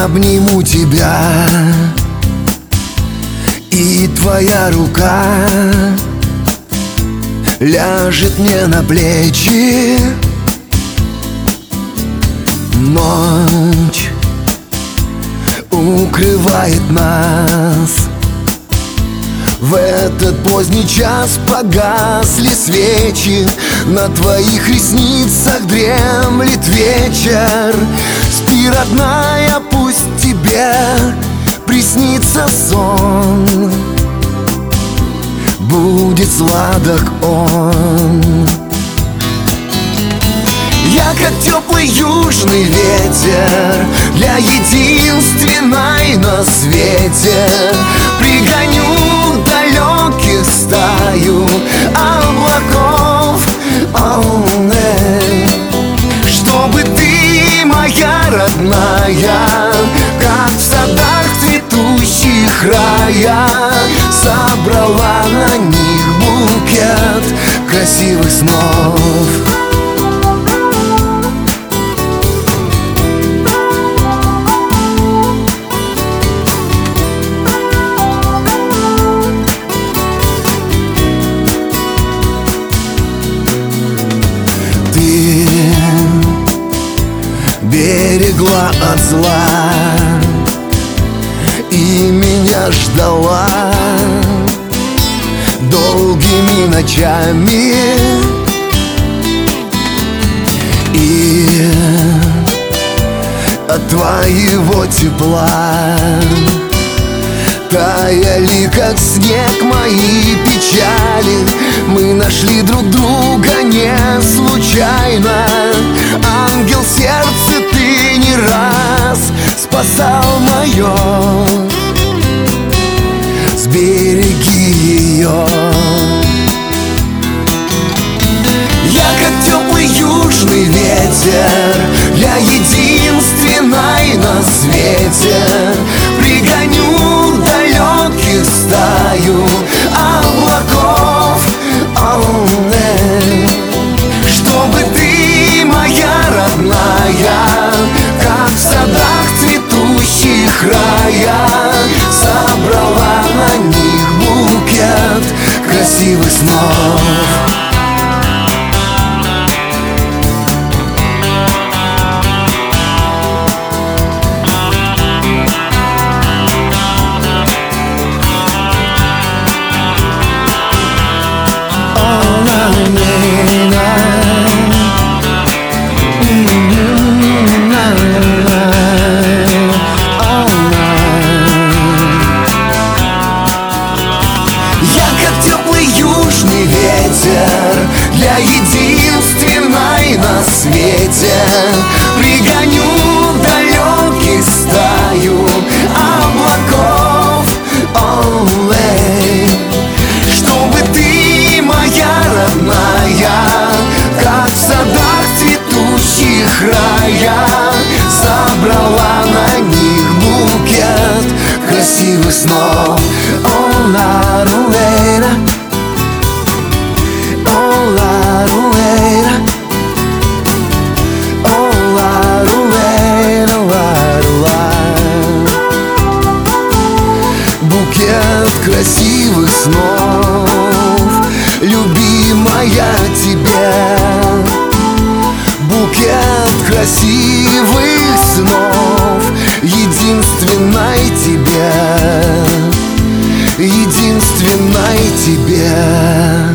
обниму тебя, и твоя рука ляжет мне на плечи. Ночь укрывает нас. В этот поздний час погасли свечи, на твоих ресницах дремлет вечер. Спи, родная, пусть тебе приснится сон, будет сладок он. Я как теплый южный ветер для единственной на свете. Пригоню далеких стаю облаков, чтобы ты, моя родная, как в садах цветущих рая, собрала на них букет красивых снов. Ты берегла от зла и меня ждала долгими ночами, и от твоего тепла таяли, как снег, мои печали. Мы нашли друг друга не случайно. Ангел сердца, ты не раз спасал мое. Сбереги ее. Я как теплый южный ветер для единственной на свете. Пригоню далеких стаю облаков, чтобы ты, моя родная, как в садах цветущих рая, собрала на них букет красивых снов. Я как теплый южный ветер для единственной на свете. Пригоню далеких стаю облаков, чтобы ты, моя родная, как в садах цветущих рая, собрала на них букет красивых снов. Букет красивых снов, любимая, тебе. Букет красивых снов, единственной тебе, единственной тебе.